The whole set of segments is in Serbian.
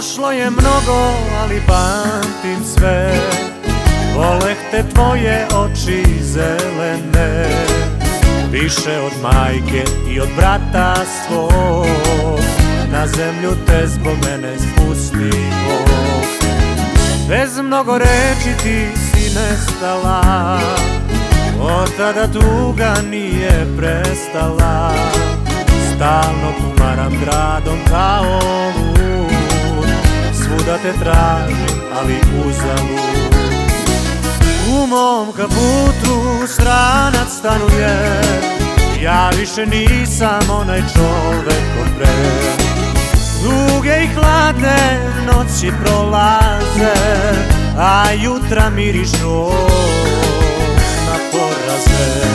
Prošlo je mnogo, ali pamtim sve. Voleh te tvoje oči zelene, više od majke i od brata svog. Na zemlju te zbog mene spusti Bog. Bez mnogo reči ti si nestala, od tada tuga nije prestala. Stalno tumaram gradom kao lud, svuda te tražim, ali uzalud. U mom kaputu stranac stanuje, ja više nisam onaj čovek od pre. Duge i hladne noći prolaze, a jutra mirišu na poraze.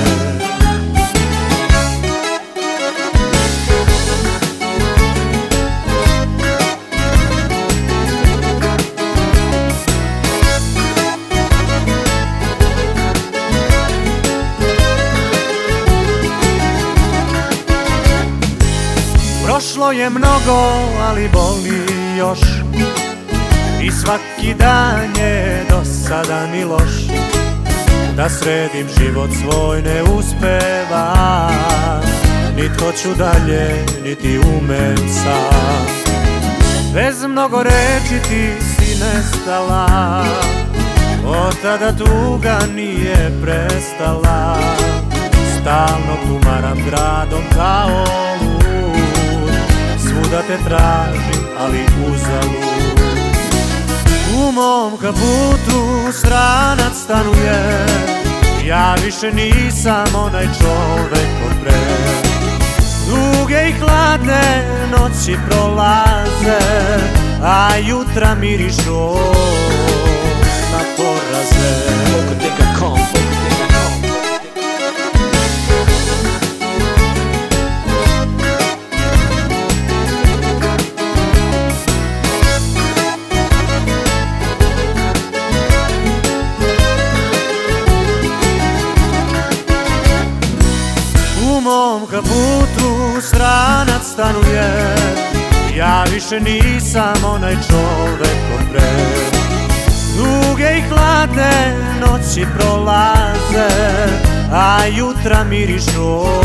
Prošlo je mnogo, ali boli još, i svaki dan je dosadan i loš. Da sredim život svoj ne uspevam, nit hoću dalje, niti umem sam. Bez mnogo reči ti si nestala, od tada tuga nije prestala. Stalno tumaram gradom kao lud, svuda te tražim, ali uzalud. U mom kaputu stranac stanuje, ja više nisam onaj čovek od pre. Duge i hladne noći prolaze, a jutra mirišu na poraze. U mom kaputu stranac stanuje, ja više nisam onaj čovek od pre. Duge i hladne noći prolaze, a jutra mirišu